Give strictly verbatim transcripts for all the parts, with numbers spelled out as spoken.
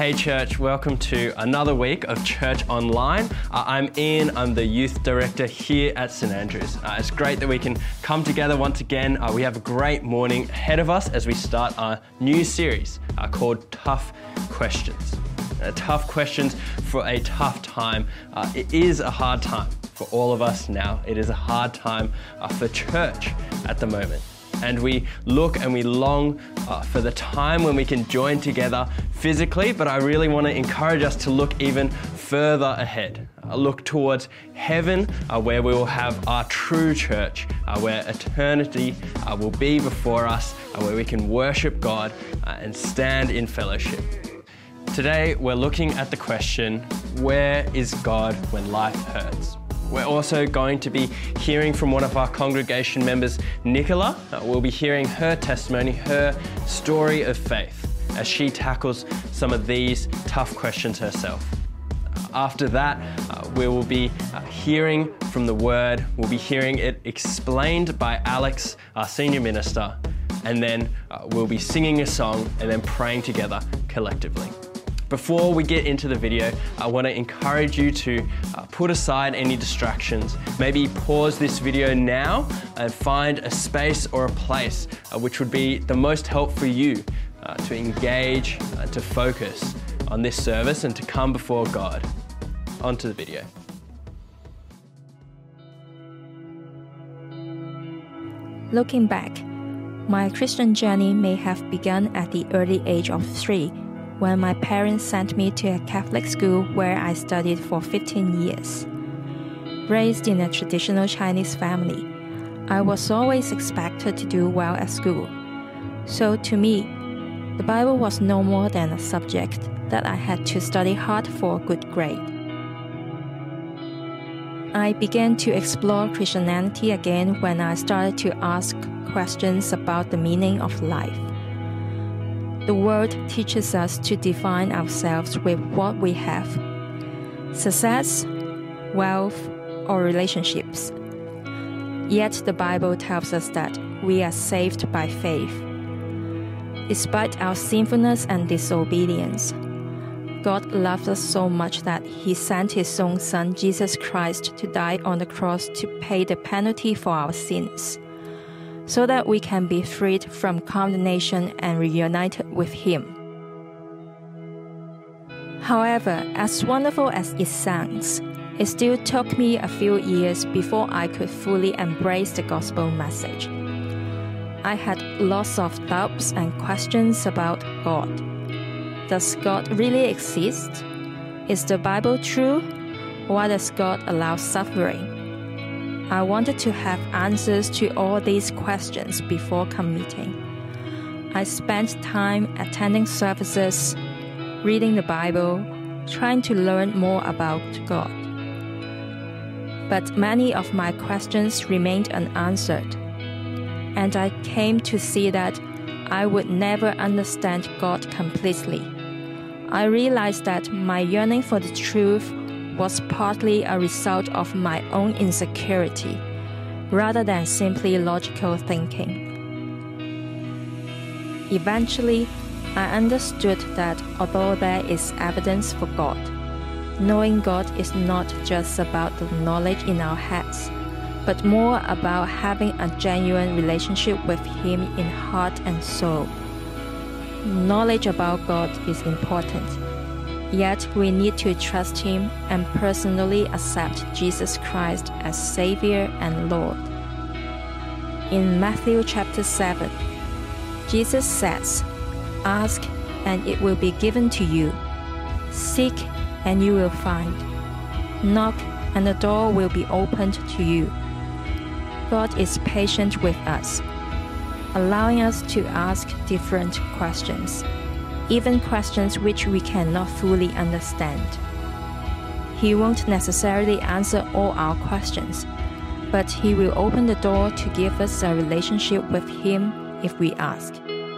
Hey church, welcome to another week of Church Online. Uh, I'm Ian, I'm the youth director here at St Andrews. Uh, it's great that we can come together once again. Uh, we have a great morning ahead of us as we start our new series uh, called Tough Questions. Uh, tough questions for a tough time. Uh, it is a hard time for all of us now. It is a hard time uh, for church at the moment. And we look and we long uh, for the time when we can join together physically, but I really want to encourage us to look even further ahead. Uh, look towards heaven, uh, where we will have our true church, uh, where eternity uh, will be before us, uh, where we can worship God uh, and stand in fellowship. Today, we're looking at the question, where is God when life hurts? We're also going to be hearing from one of our congregation members, Nicola. Uh, we'll be hearing her testimony, her story of faith, as she tackles some of these tough questions herself. Uh, after that, uh, we will be uh, hearing from the Word. We'll be hearing it explained by Alex, our senior minister, and then uh, we'll be singing a song and then praying together collectively. Before we get into the video, I want to encourage you to uh, put aside any distractions. Maybe pause this video now and find a space or a place uh, which would be the most helpful for you uh, to engage, uh, to focus on this service and to come before God. On to the video. Looking back, my Christian journey may have begun at the early age of three, when my parents sent me to a Catholic school where I studied for fifteen years. Raised in a traditional Chinese family, I was always expected to do well at school. So to me, the Bible was no more than a subject that I had to study hard for a good grade. I began to explore Christianity again when I started to ask questions about the meaning of life. The world teaches us to define ourselves with what we have: success, wealth, or relationships. Yet the Bible tells us that we are saved by faith. Despite our sinfulness and disobedience, God loved us so much that He sent His own Son, Jesus Christ, to die on the cross to pay the penalty for our sins, so that we can be freed from condemnation and reunited with Him. However, as wonderful as it sounds, it still took me a few years before I could fully embrace the gospel message. I had lots of doubts and questions about God. Does God really exist? Is the Bible true? Why does God allow suffering? I wanted to have answers to all these questions before committing. I spent time attending services, reading the Bible, trying to learn more about God. But many of my questions remained unanswered, and I came to see that I would never understand God completely. I realized that my yearning for the truth was partly a result of my own insecurity, rather than simply logical thinking. Eventually, I understood that although there is evidence for God, knowing God is not just about the knowledge in our heads, but more about having a genuine relationship with Him in heart and soul. Knowledge about God is important. Yet we need to trust Him and personally accept Jesus Christ as Savior and Lord. In Matthew chapter seven, Jesus says, "Ask and it will be given to you. Seek and you will find. Knock and the door will be opened to you." God is patient with us, allowing us to ask different questions, even questions which we cannot fully understand. He won't necessarily answer all our questions, but He will open the door to give us a relationship with Him if we ask.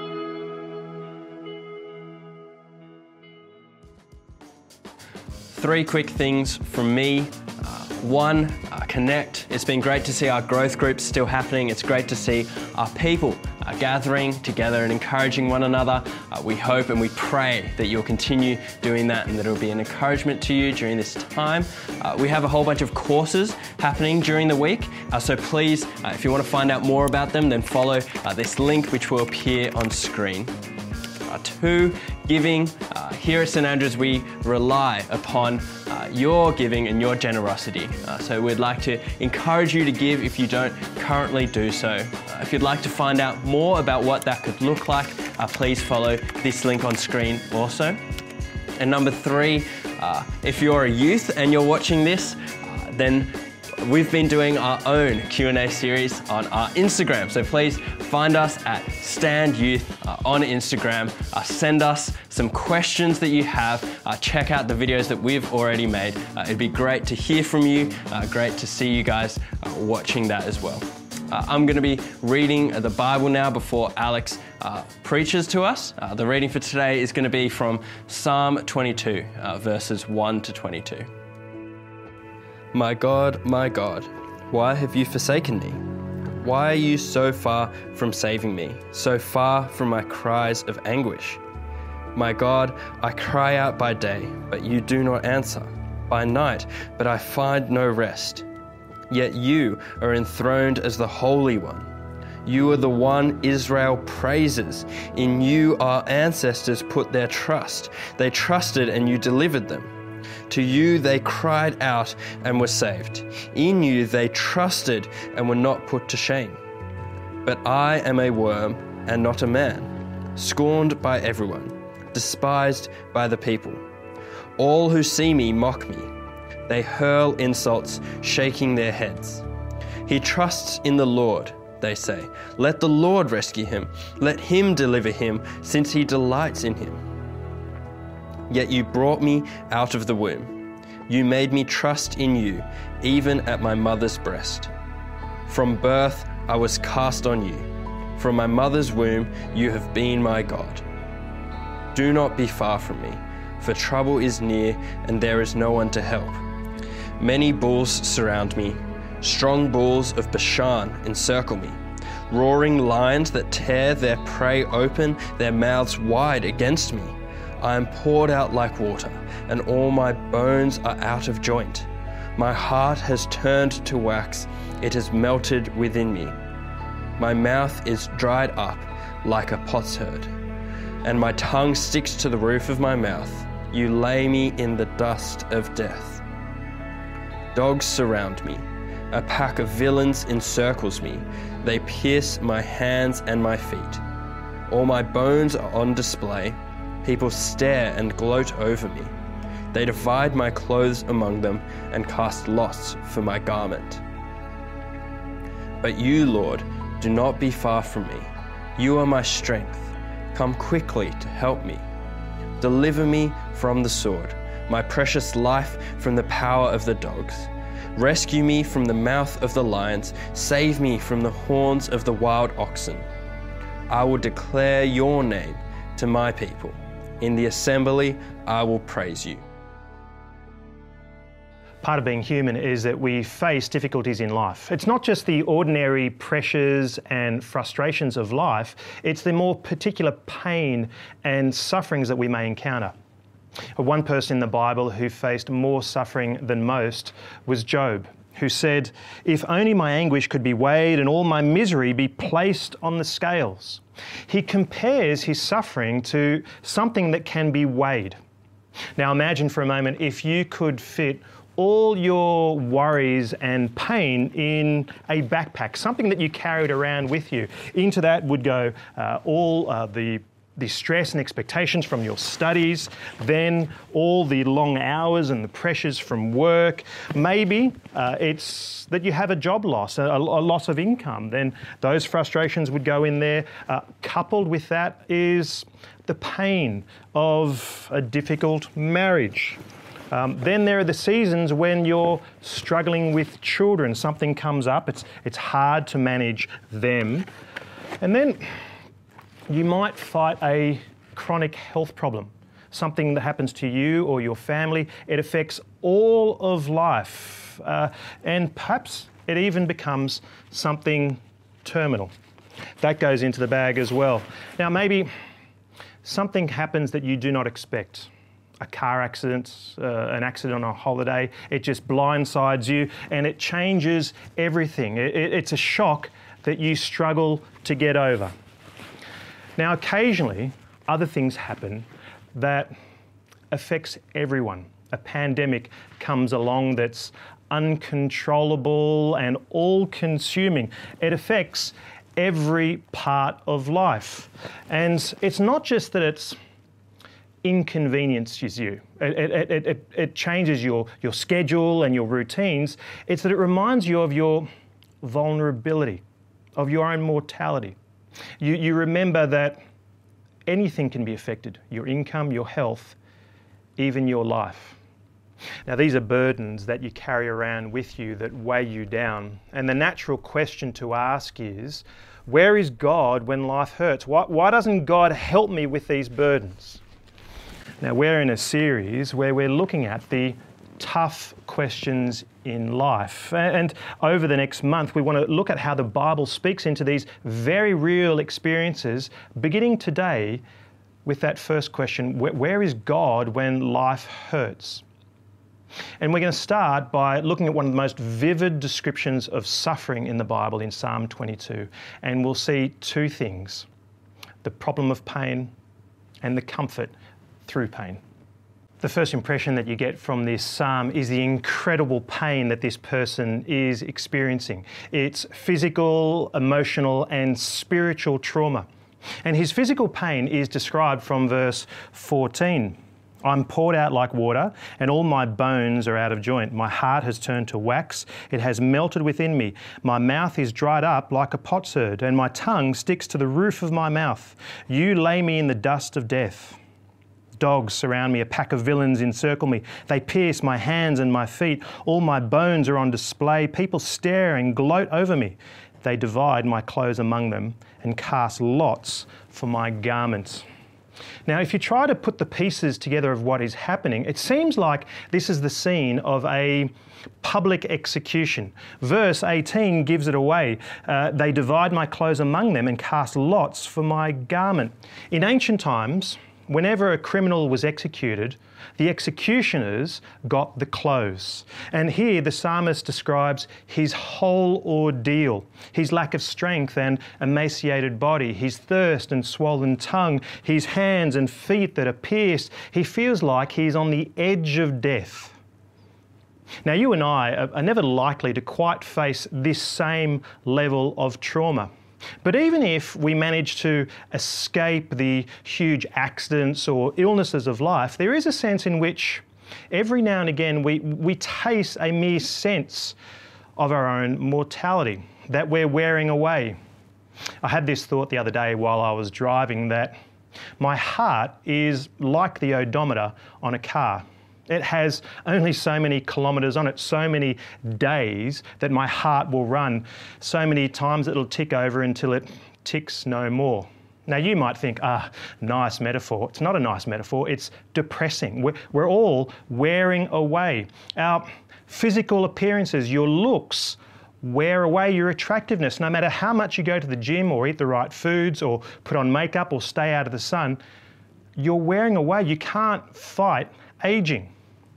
Three quick things from me. Uh, one, uh, connect. It's been great to see our growth groups still happening. It's great to see our people uh, gathering together and encouraging one another. Uh, we hope and we pray that you'll continue doing that and that it'll be an encouragement to you during this time. Uh, we have a whole bunch of courses happening during the week, uh, so please, uh, if you want to find out more about them, then follow uh, this link which will appear on screen. Uh, two, giving. Uh, here at Saint Andrews, we rely upon uh, your giving and your generosity. Uh, so we'd like to encourage you to give if you don't currently do so. Uh, if you'd like to find out more about what that could look like, uh, please follow this link on screen also. And number three, uh, if you're a youth and you're watching this, uh, then we've been doing our own Q and A series on our Instagram. So please find us at Stand Youth uh, on Instagram. Uh, send us some questions that you have. Uh, check out the videos that we've already made. Uh, it'd be great to hear from you. Uh, great to see you guys uh, watching that as well. Uh, I'm going to be reading the Bible now before Alex uh, preaches to us. Uh, the reading for today is going to be from Psalm twenty-two, uh, verses one to twenty-two. My God, my God, why have you forsaken me? Why are you so far from saving me, so far from my cries of anguish? My God, I cry out by day, but you do not answer, by night, but I find no rest. Yet you are enthroned as the Holy One. You are the one Israel praises. In you our ancestors put their trust. They trusted and you delivered them. To you they cried out and were saved. In you they trusted and were not put to shame. But I am a worm and not a man, scorned by everyone, despised by the people. All who see me mock me. They hurl insults, shaking their heads. He trusts in the Lord, they say. Let the Lord rescue him. Let him deliver him, since he delights in him. Yet you brought me out of the womb. You made me trust in you, even at my mother's breast. From birth I was cast on you. From my mother's womb you have been my God. Do not be far from me, for trouble is near and there is no one to help. Many bulls surround me. Strong bulls of Bashan encircle me. Roaring lions that tear their prey open, their mouths wide against me. I am poured out like water, and all my bones are out of joint. My heart has turned to wax, it has melted within me. My mouth is dried up like a potsherd, and my tongue sticks to the roof of my mouth. You lay me in the dust of death. Dogs surround me. A pack of villains encircles me. They pierce my hands and my feet. All my bones are on display. People stare and gloat over me. They divide my clothes among them and cast lots for my garment. But you, Lord, do not be far from me. You are my strength. Come quickly to help me. Deliver me from the sword, my precious life from the power of the dogs. Rescue me from the mouth of the lions. Save me from the horns of the wild oxen. I will declare your name to my people. In the assembly, I will praise you. Part of being human is that we face difficulties in life. It's not just the ordinary pressures and frustrations of life, it's the more particular pain and sufferings that we may encounter. One person in the Bible who faced more suffering than most was Job, who said, "If only my anguish could be weighed and all my misery be placed on the scales." He compares his suffering to something that can be weighed. Now imagine for a moment if you could fit all your worries and pain in a backpack, something that you carried around with you. Into that would go uh, all uh, the the stress and expectations from your studies, then all the long hours and the pressures from work. Maybe uh, it's that you have a job loss, a, a loss of income, then those frustrations would go in there. Uh, coupled with that is the pain of a difficult marriage. Um, then there are the seasons when you're struggling with children. Something comes up, it's, it's hard to manage them. And then you might fight a chronic health problem, something that happens to you or your family. It affects all of life, uh, and perhaps it even becomes something terminal. That goes into the bag as well. Now maybe something happens that you do not expect. A car accident, uh, an accident on a holiday, it just blindsides you and it changes everything. It, it, it's a shock that you struggle to get over. Now, occasionally, other things happen that affects everyone. A pandemic comes along that's uncontrollable and all-consuming. It affects every part of life. And it's not just that it's inconveniences you. It, it, it, it, it changes your, your schedule and your routines. It's that it reminds you of your vulnerability, of your own mortality. You, you remember that anything can be affected, your income, your health, even your life. Now, these are burdens that you carry around with you that weigh you down. And the natural question to ask is, where is God when life hurts? Why, why doesn't God help me with these burdens? Now, we're in a series where we're looking at the tough questions in life. And over the next month, we want to look at how the Bible speaks into these very real experiences, beginning today with that first question, where is God when life hurts? And we're going to start by looking at one of the most vivid descriptions of suffering in the Bible in Psalm twenty-two. And we'll see two things, the problem of pain and the comfort through pain. The first impression that you get from this psalm is the incredible pain that this person is experiencing. It's physical, emotional, and spiritual trauma. And his physical pain is described from verse fourteen. I'm poured out like water, and all my bones are out of joint. My heart has turned to wax. It has melted within me. My mouth is dried up like a potsherd, and my tongue sticks to the roof of my mouth. You lay me in the dust of death. Dogs surround me, a pack of villains encircle me. They pierce my hands and my feet. All my bones are on display. People stare and gloat over me. They divide my clothes among them and cast lots for my garments. Now, if you try to put the pieces together of what is happening, it seems like this is the scene of a public execution. Verse eighteen gives it away. Uh, they divide my clothes among them and cast lots for my garment. In ancient times, whenever a criminal was executed, the executioners got the clothes. And here the psalmist describes his whole ordeal, his lack of strength and emaciated body, his thirst and swollen tongue, his hands and feet that are pierced. He feels like he's on the edge of death. Now, you and I are never likely to quite face this same level of trauma. But even if we manage to escape the huge accidents or illnesses of life, there is a sense in which every now and again we, we taste a mere sense of our own mortality, that we're wearing away. I had this thought the other day while I was driving that my heart is like the odometer on a car. It has only so many kilometres on it, so many days that my heart will run, so many times it'll tick over until it ticks no more. Now, you might think, ah, nice metaphor. It's not a nice metaphor, it's depressing. We're, we're all wearing away. Our physical appearances, your looks, wear away your attractiveness. No matter how much you go to the gym or eat the right foods or put on makeup or stay out of the sun, you're wearing away. You can't fight aging.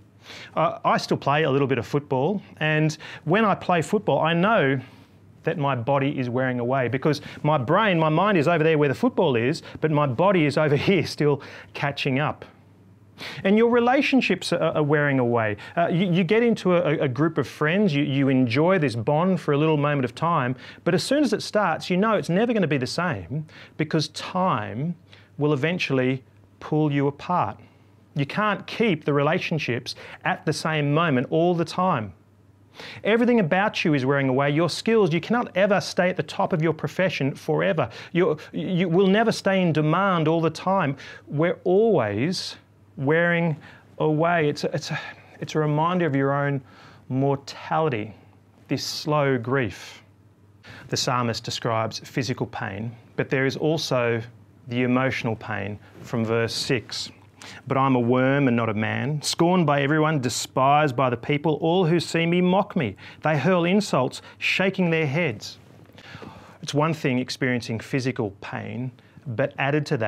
Uh, I still play a little bit of football, and when I play football, I know that my body is wearing away because my brain, my mind is over there where the football is, but my body is over here still catching up. And your relationships are, are wearing away. Uh, you, you get into a, a group of friends, you, you enjoy this bond for a little moment of time, but as soon as it starts, you know it's never going to be the same because time will eventually pull you apart. You can't keep the relationships at the same moment all the time. Everything about you is wearing away. Your skills, you cannot ever stay at the top of your profession forever. You're, you will never stay in demand all the time. We're always wearing away. It's a, it's a, it's a reminder of your own mortality, this slow grief. The psalmist describes physical pain, but there is also the emotional pain from verse six. But I'm a worm and not a man, scorned by everyone, despised by the people. All who see me mock me. They hurl insults, shaking their heads. It's one thing experiencing physical pain, but added to that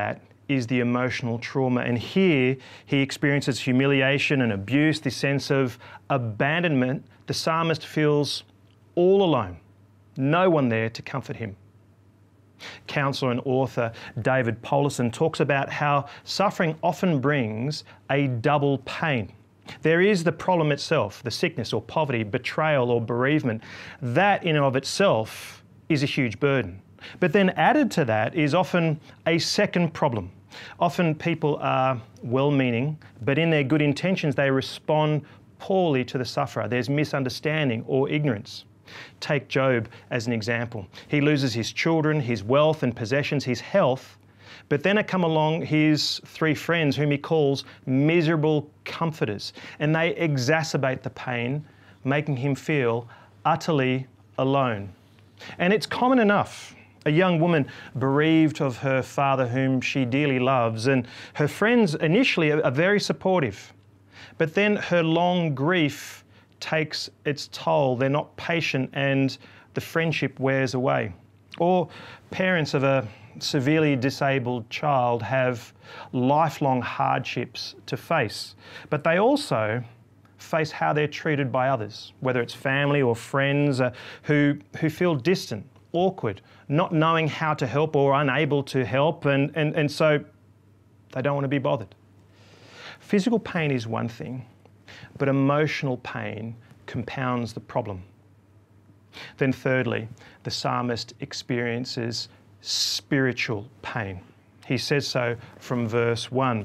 is the emotional trauma. And here he experiences humiliation and abuse, this sense of abandonment. The psalmist feels all alone, no one there to comfort him. Counselor and author David Powlison talks about how suffering often brings a double pain. There is the problem itself, the sickness or poverty, betrayal or bereavement. That in and of itself is a huge burden. But then added to that is often a second problem. Often people are well-meaning, but in their good intentions they respond poorly to the sufferer. There's misunderstanding or ignorance. Take Job as an example. He loses his children, his wealth and possessions, his health, but then come along his three friends whom he calls miserable comforters, and they exacerbate the pain, making him feel utterly alone. And it's common enough. A young woman bereaved of her father whom she dearly loves, and her friends initially are very supportive, but then her long grief takes its toll. They're not patient and the friendship wears away. Or parents of a severely disabled child have lifelong hardships to face, but they also face how they're treated by others, whether it's family or friends uh, who, who feel distant, awkward, not knowing how to help or unable to help, and, and, and so they don't want to be bothered. Physical pain is one thing, but emotional pain compounds the problem. Then thirdly, the psalmist experiences spiritual pain. He says so from verse one.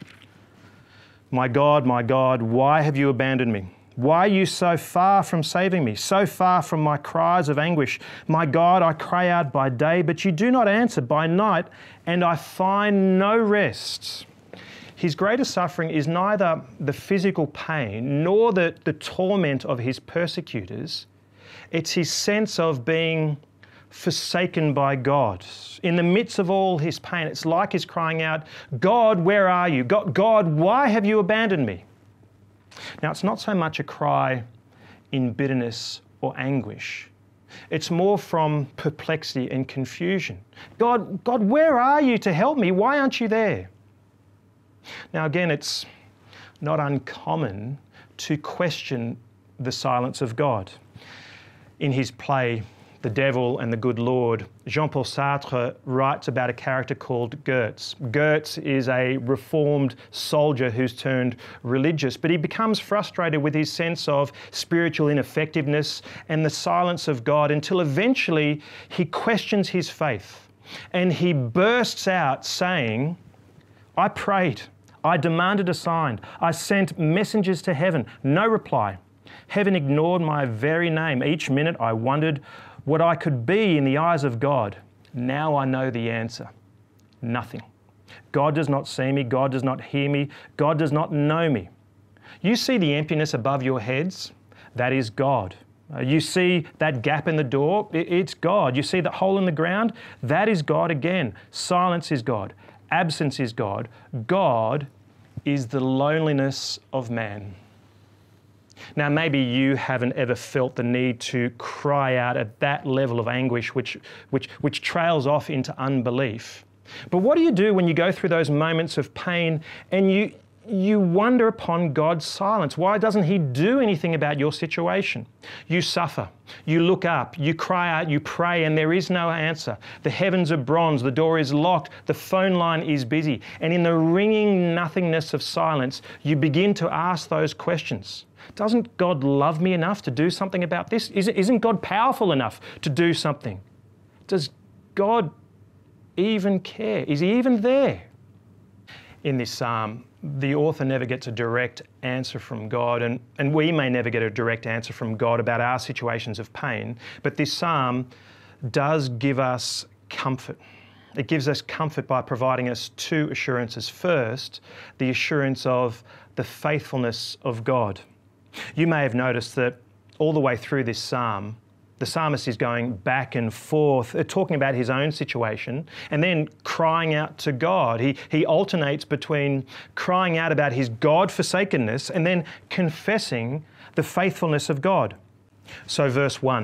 "My God, my God, why have you abandoned me? Why are you so far from saving me, so far from my cries of anguish? My God, I cry out by day, but you do not answer, by night, and I find no rest." His greatest suffering is neither the physical pain nor the, the torment of his persecutors. It's his sense of being forsaken by God. In the midst of all his pain, it's like he's crying out, "God, where are you? God, God, why have you abandoned me?" Now, it's not so much a cry in bitterness or anguish. It's more from perplexity and confusion. God, God, where are you to help me? Why aren't you there? Now, again, it's not uncommon to question the silence of God. In his play, The Devil and the Good Lord, Jean-Paul Sartre writes about a character called Goetz. Goetz is a reformed soldier who's turned religious, but he becomes frustrated with his sense of spiritual ineffectiveness and the silence of God until eventually he questions his faith and he bursts out saying, "I prayed, I demanded a sign, I sent messengers to heaven, no reply. Heaven ignored my very name. Each minute I wondered what I could be in the eyes of God. Now I know the answer. Nothing. God does not see me. God does not hear me. God does not know me. You see the emptiness above your heads? That is God. Uh, you see that gap in the door? It, it's God. You see the hole in the ground? That is God again. Silence is God. Absence is God. God is the loneliness of man." Now, maybe you haven't ever felt the need to cry out at that level of anguish which, which, which trails off into unbelief. But what do you do when you go through those moments of pain and you, you wonder upon God's silence? Why doesn't he do anything about your situation? You suffer, you look up, you cry out, you pray, and there is no answer. The heavens are bronze, the door is locked, the phone line is busy, and in the ringing nothingness of silence, you begin to ask those questions. Doesn't God love me enough to do something about this? Isn't God powerful enough to do something? Does God even care? Is he even there? In this psalm, the author never gets a direct answer from God, and, and we may never get a direct answer from God about our situations of pain, but this psalm does give us comfort. It gives us comfort by providing us two assurances. First, the assurance of the faithfulness of God. You may have noticed that all the way through this psalm, the psalmist is going back and forth, uh, talking about his own situation and then crying out to God. He, he alternates between crying out about his God-forsakenness and then confessing the faithfulness of God. So verse one,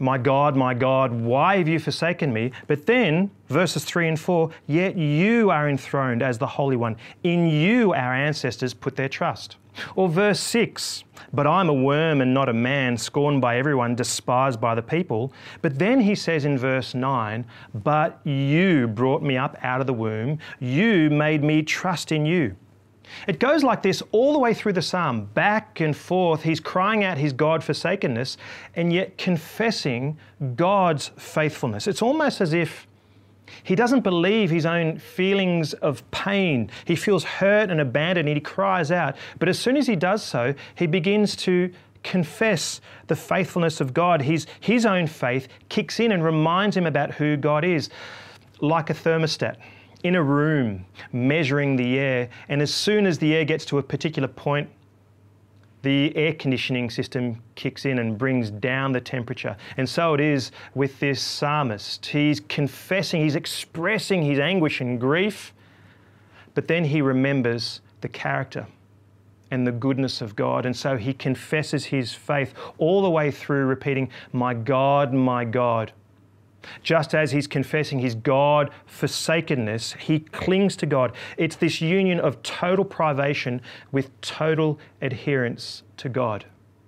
my God, my God, why have you forsaken me? But then, verses three and four, yet you are enthroned as the Holy One. In you our ancestors put their trust. Or verse six, but I'm a worm and not a man, scorned by everyone, despised by the people. But then he says in verse nine, but you brought me up out of the womb. You made me trust in you. It goes like this all the way through the psalm, back and forth. He's crying out his God-forsakenness and yet confessing God's faithfulness. It's almost as if he doesn't believe his own feelings of pain. He feels hurt and abandoned and he cries out. But as soon as he does so, he begins to confess the faithfulness of God. His, his own faith kicks in and reminds him about who God is, like a thermostat in a room measuring the air. And as soon as the air gets to a particular point, the air conditioning system kicks in and brings down the temperature. And so it is with this psalmist. He's confessing, he's expressing his anguish and grief, but then he remembers the character and the goodness of God. And so he confesses his faith all the way through, repeating, my God, my God. Just as he's confessing his God-forsakenness, he clings to God. It's this union of total privation with total adherence to God.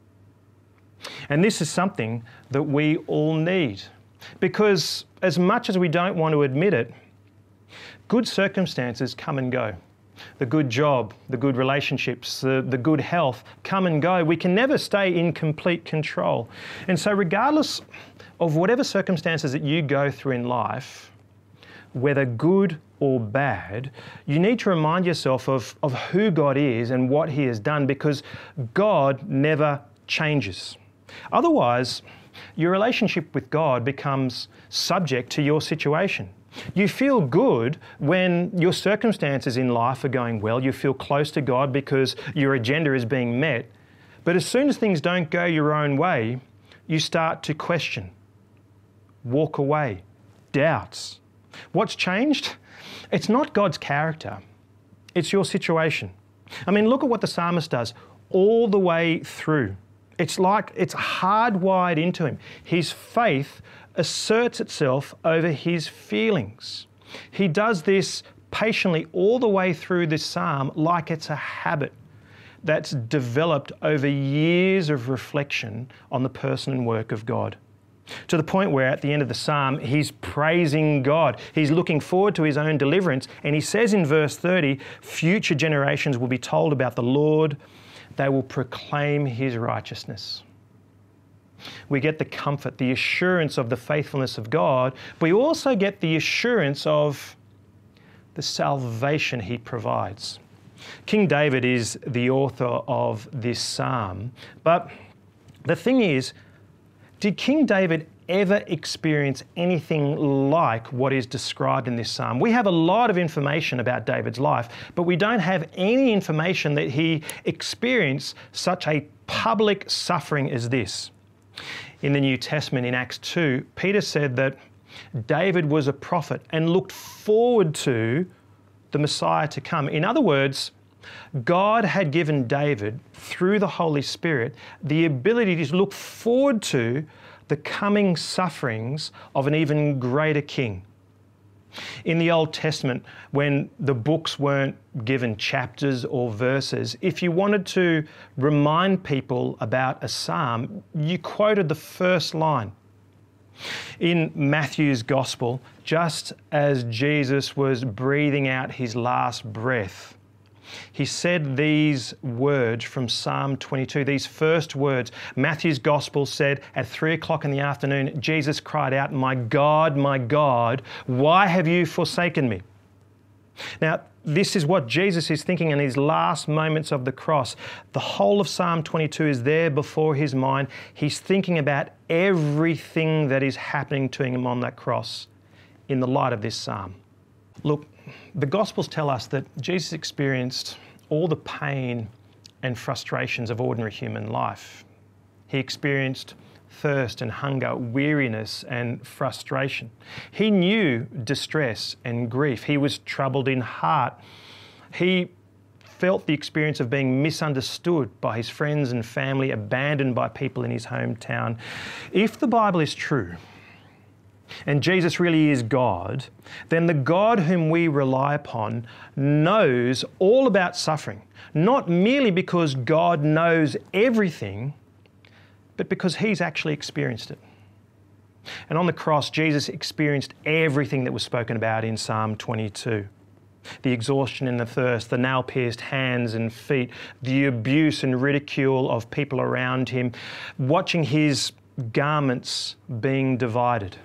And this is something that we all need, because as much as we don't want to admit it, good circumstances come and go. The good job, the good relationships, the, the good health come and go. We can never stay in complete control. And so regardless of whatever circumstances that you go through in life, whether good or bad, you need to remind yourself of, of who God is and what he has done, because God never changes. Otherwise, your relationship with God becomes subject to your situation. You feel good when your circumstances in life are going well. You feel close to God because your agenda is being met. But as soon as things don't go your own way, you start to question, walk away, doubts. What's changed? It's not God's character. It's your situation. I mean, look at what the psalmist does all the way through. It's like it's hardwired into him. His faith asserts itself over his feelings. He does this patiently all the way through this psalm like it's a habit that's developed over years of reflection on the person and work of God. To the point where at the end of the psalm, he's praising God. He's looking forward to his own deliverance. And he says in verse thirty, future generations will be told about the Lord. They will proclaim his righteousness. We get the comfort, the assurance of the faithfulness of God. We also get the assurance of the salvation he provides. King David is the author of this psalm. But the thing is, did King David ever experience anything like what is described in this psalm? We have a lot of information about David's life, but we don't have any information that he experienced such a public suffering as this. In the New Testament, in Acts two, Peter said that David was a prophet and looked forward to the Messiah to come. In other words, God had given David, through the Holy Spirit, the ability to look forward to the coming sufferings of an even greater king. In the Old Testament, when the books weren't given chapters or verses, if you wanted to remind people about a psalm, you quoted the first line. In Matthew's Gospel, just as Jesus was breathing out his last breath, he said these words from Psalm twenty-two, these first words. Matthew's Gospel said at three o'clock in the afternoon, Jesus cried out, my God, my God, why have you forsaken me? Now, this is what Jesus is thinking in his last moments of the cross. The whole of Psalm twenty-two is there before his mind. He's thinking about everything that is happening to him on that cross in the light of this psalm. Look, the Gospels tell us that Jesus experienced all the pain and frustrations of ordinary human life. He experienced thirst and hunger, weariness and frustration. He knew distress and grief. He was troubled in heart. He felt the experience of being misunderstood by his friends and family, abandoned by people in his hometown. If the Bible is true, and Jesus really is God, then the God whom we rely upon knows all about suffering, not merely because God knows everything, but because he's actually experienced it. And on the cross, Jesus experienced everything that was spoken about in Psalm twenty-two. The exhaustion and the thirst, the nail-pierced hands and feet, the abuse and ridicule of people around him, watching his garments being divided.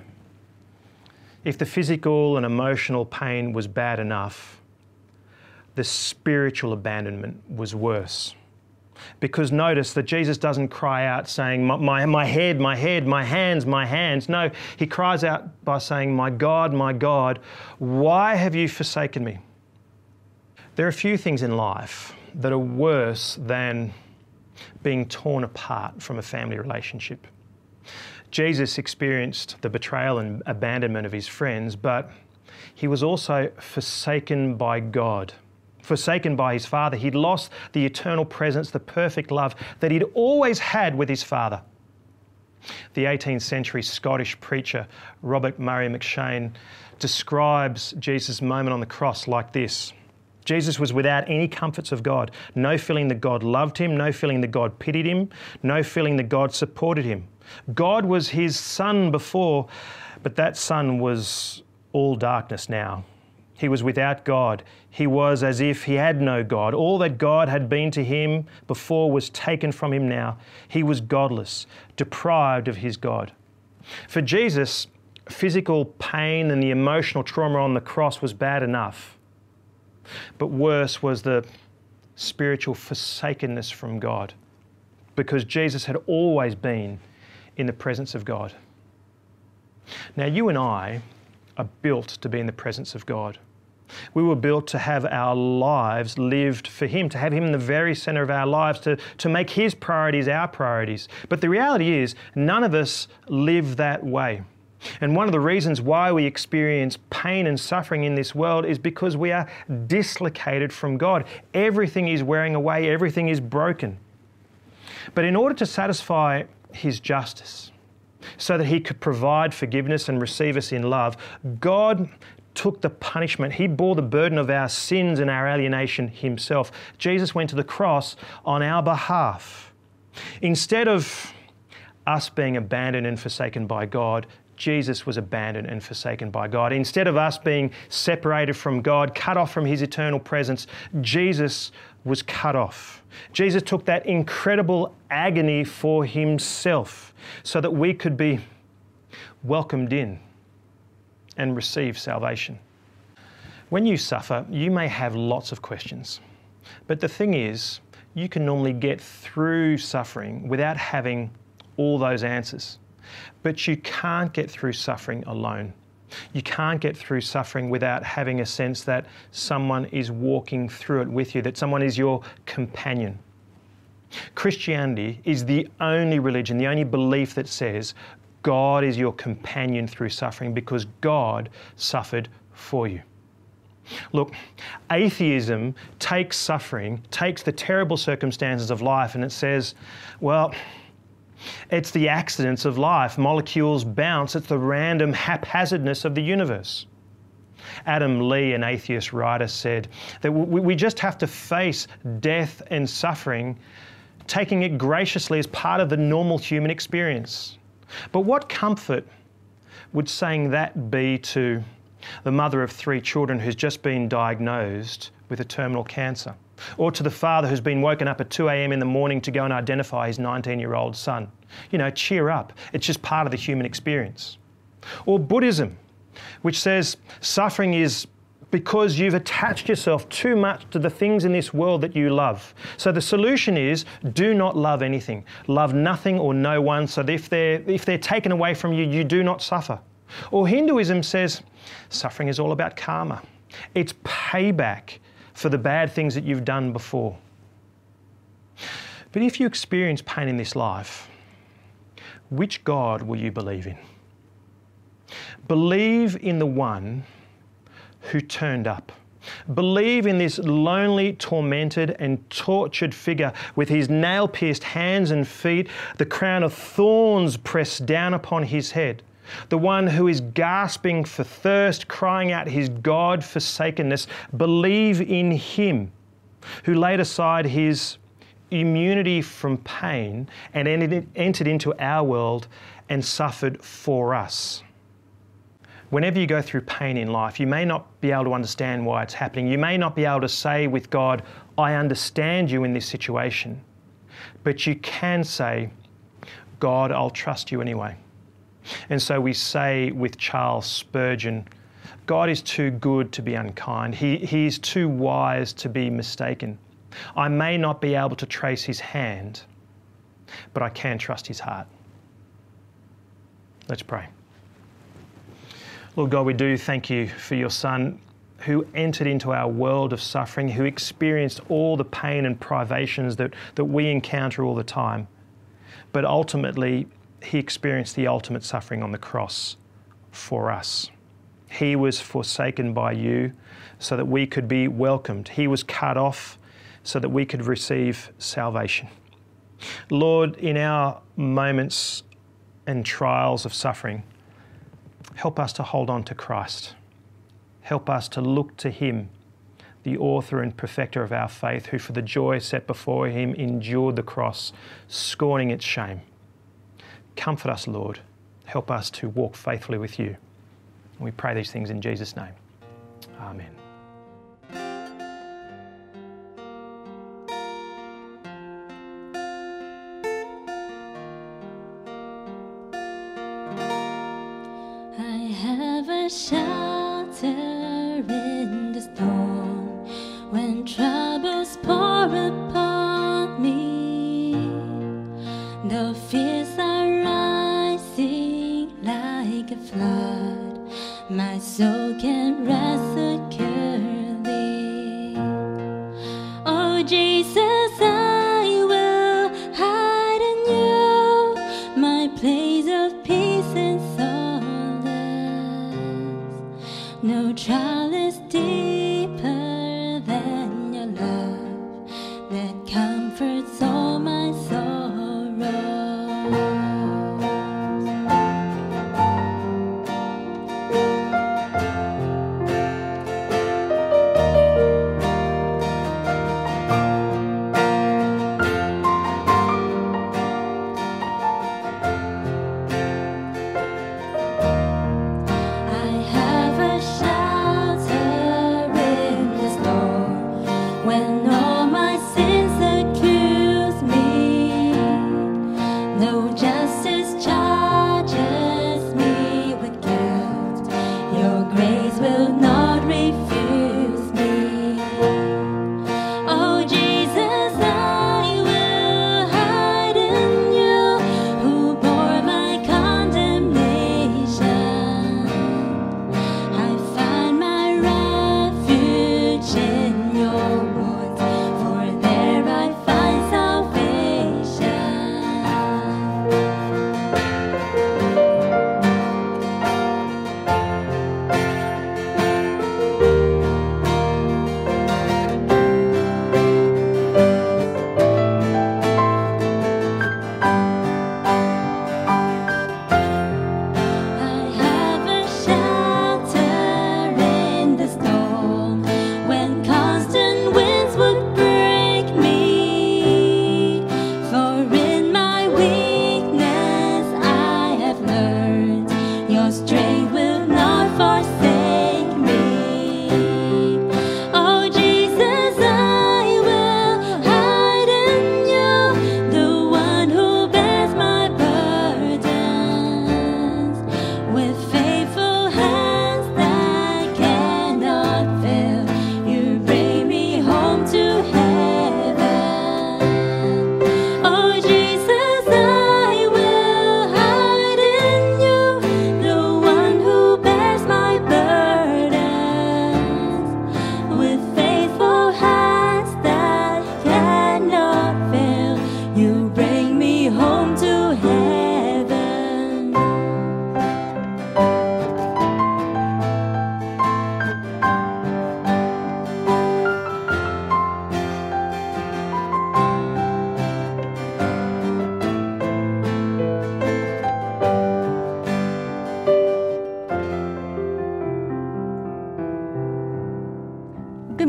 If the physical and emotional pain was bad enough, the spiritual abandonment was worse. Because notice that Jesus doesn't cry out saying, my, my, my head, my head, my hands, my hands. No, he cries out by saying, my God, my God, why have you forsaken me? There are few things in life that are worse than being torn apart from a family relationship. Jesus experienced the betrayal and abandonment of his friends, but he was also forsaken by God. Forsaken by his Father. He'd lost the eternal presence, the perfect love that he'd always had with his Father. The eighteenth century Scottish preacher Robert Murray McCheyne describes Jesus' moment on the cross like this. Jesus was without any comforts of God, no feeling that God loved him, no feeling that God pitied him, no feeling that God supported him. God was his sun before, but that sun was all darkness now. He was without God. He was as if he had no God. All that God had been to him before was taken from him now. He was godless, deprived of his God. For Jesus, physical pain and the emotional trauma on the cross was bad enough. But worse was the spiritual forsakenness from God, because Jesus had always been in the presence of God. Now, you and I are built to be in the presence of God. We were built to have our lives lived for him, to have him in the very centre of our lives, to, to make his priorities our priorities. But the reality is, none of us live that way. And one of the reasons why we experience pain and suffering in this world is because we are dislocated from God. Everything is wearing away, everything is broken. But in order to satisfy his justice, so that he could provide forgiveness and receive us in love, God took the punishment. He bore the burden of our sins and our alienation himself. Jesus went to the cross on our behalf. Instead of us being abandoned and forsaken by God, Jesus was abandoned and forsaken by God. Instead of us being separated from God, cut off from his eternal presence, Jesus was cut off. Jesus took that incredible agony for himself so that we could be welcomed in and receive salvation. When you suffer, you may have lots of questions. But the thing is, you can normally get through suffering without having all those answers. But you can't get through suffering alone. You can't get through suffering without having a sense that someone is walking through it with you, that someone is your companion. Christianity is the only religion, the only belief that says God is your companion through suffering because God suffered for you. Look, atheism takes suffering, takes the terrible circumstances of life, and it says, well, it's the accidents of life. Molecules bounce. It's the random haphazardness of the universe. Adam Lee, an atheist writer, said that we just have to face death and suffering, taking it graciously as part of the normal human experience. But what comfort would saying that be to the mother of three children who's just been diagnosed with a terminal cancer? Or to the father who's been woken up at two a m in the morning to go and identify his nineteen-year-old son? You know, cheer up. It's just part of the human experience. Or Buddhism, which says suffering is because you've attached yourself too much to the things in this world that you love. So the solution is do not love anything. Love nothing or no one, so that if they're, if they're taken away from you, you do not suffer. Or Hinduism says suffering is all about karma. It's payback for the bad things that you've done before. But if you experience pain in this life, which God will you believe in? Believe in the one who turned up. Believe in this lonely, tormented and tortured figure with his nail-pierced hands and feet, the crown of thorns pressed down upon his head. The one who is gasping for thirst, crying out his God-forsakenness. Believe in him who laid aside his immunity from pain and entered into our world and suffered for us. Whenever you go through pain in life, you may not be able to understand why it's happening. You may not be able to say with God, I understand you in this situation. But you can say, God, I'll trust you anyway. And so we say with Charles Spurgeon, God is too good to be unkind. He, he is too wise to be mistaken. I may not be able to trace his hand, but I can trust his heart. Let's pray. Lord God, we do thank you for your Son who entered into our world of suffering, who experienced all the pain and privations that, that we encounter all the time. But ultimately, he experienced the ultimate suffering on the cross for us. He was forsaken by you so that we could be welcomed. He was cut off so that we could receive salvation. Lord, in our moments and trials of suffering, help us to hold on to Christ. Help us to look to him, the author and perfecter of our faith, who for the joy set before him endured the cross, scorning its shame. Comfort us, Lord. Help us to walk faithfully with you. And we pray these things in Jesus' name. Amen. I have a shelter in the storm when troubles pour upon me. The fears are rising like a flood. My soul can rest securely. Oh Jesus, I will hide in you, my place of peace and solace. No trial is deeper than your love that comforts all my sorrows.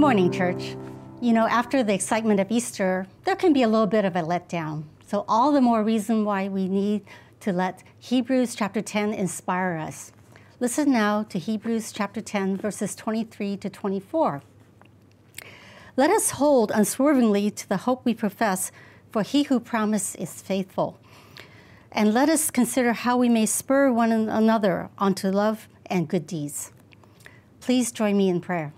morning, church. You know, after the excitement of Easter, there can be a little bit of a letdown. So all the more reason why we need to let Hebrews chapter ten inspire us. Listen now to Hebrews chapter ten, verses twenty-three to twenty-four. Let us hold unswervingly to the hope we profess, for he who promised is faithful. And let us consider how we may spur one another onto love and good deeds. Please join me in prayer.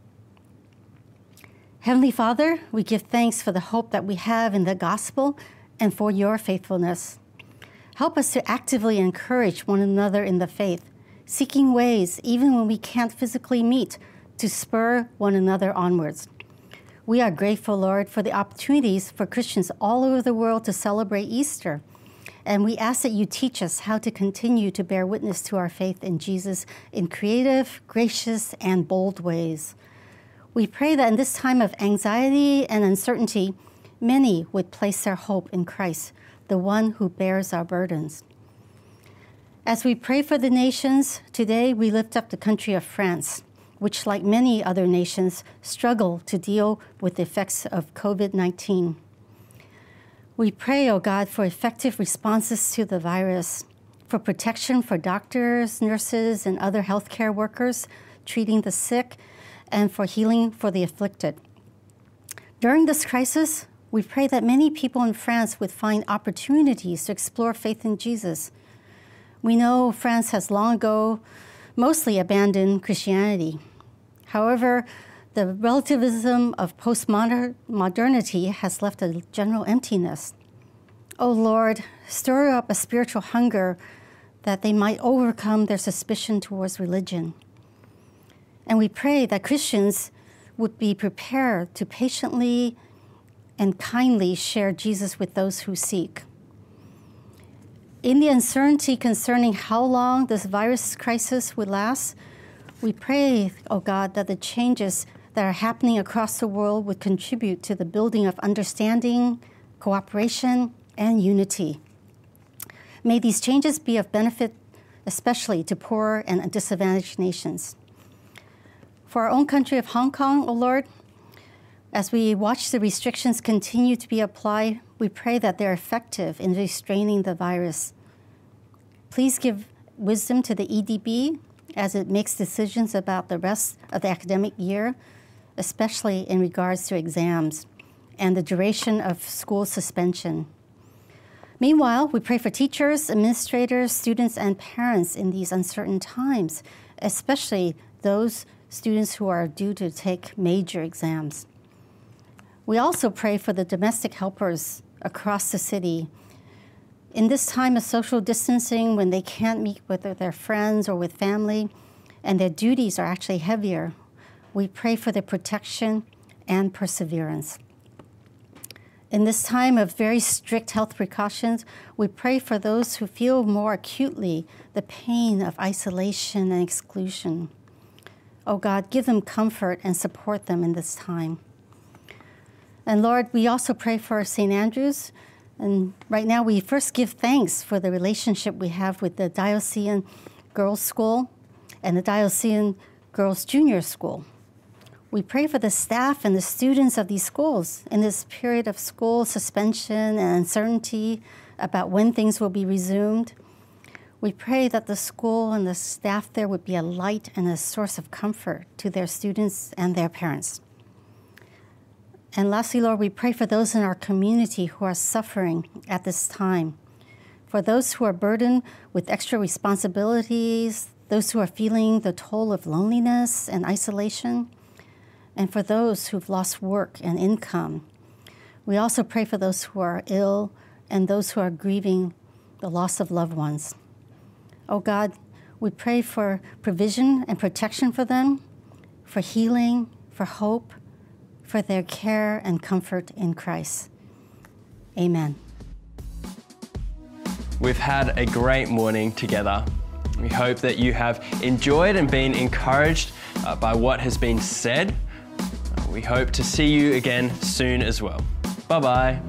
Heavenly Father, we give thanks for the hope that we have in the gospel and for your faithfulness. Help us to actively encourage one another in the faith, seeking ways, even when we can't physically meet, to spur one another onwards. We are grateful, Lord, for the opportunities for Christians all over the world to celebrate Easter. And we ask that you teach us how to continue to bear witness to our faith in Jesus in creative, gracious, and bold ways. We pray that in this time of anxiety and uncertainty, many would place their hope in Christ, the one who bears our burdens. As we pray for the nations, today we lift up the country of France, which, like many other nations, struggle to deal with the effects of COVID nineteen. We pray, O God, for effective responses to the virus, for protection for doctors, nurses, and other healthcare workers treating the sick, and for healing for the afflicted. During this crisis, we pray that many people in France would find opportunities to explore faith in Jesus. We know France has long ago mostly abandoned Christianity. However, the relativism of postmodernity has left a general emptiness. O Lord, stir up a spiritual hunger that they might overcome their suspicion towards religion. And we pray that Christians would be prepared to patiently and kindly share Jesus with those who seek. In the uncertainty concerning how long this virus crisis would last, we pray, oh God, that the changes that are happening across the world would contribute to the building of understanding, cooperation, and unity. May these changes be of benefit, especially to poor and disadvantaged nations. For our own country of Hong Kong, O Lord, as we watch the restrictions continue to be applied, we pray that they're effective in restraining the virus. Please give wisdom to the E D B as it makes decisions about the rest of the academic year, especially in regards to exams and the duration of school suspension. Meanwhile, we pray for teachers, administrators, students, and parents in these uncertain times, especially those students who are due to take major exams. We also pray for the domestic helpers across the city. In this time of social distancing, when they can't meet with their friends or with family, and their duties are actually heavier, we pray for their protection and perseverance. In this time of very strict health precautions, we pray for those who feel more acutely the pain of isolation and exclusion. Oh God, give them comfort and support them in this time. And Lord, we also pray for Saint Andrews. And right now we first give thanks for the relationship we have with the Diocesan Girls' School and the Diocesan Girls' Junior School. We pray for the staff and the students of these schools in this period of school suspension and uncertainty about when things will be resumed. We pray that the school and the staff there would be a light and a source of comfort to their students and their parents. And lastly, Lord, we pray for those in our community who are suffering at this time, for those who are burdened with extra responsibilities, those who are feeling the toll of loneliness and isolation, and for those who've lost work and income. We also pray for those who are ill and those who are grieving the loss of loved ones. Oh God, we pray for provision and protection for them, for healing, for hope, for their care and comfort in Christ. Amen. We've had a great morning together. We hope that you have enjoyed and been encouraged uh, by what has been said. We hope to see you again soon as well. Bye-bye.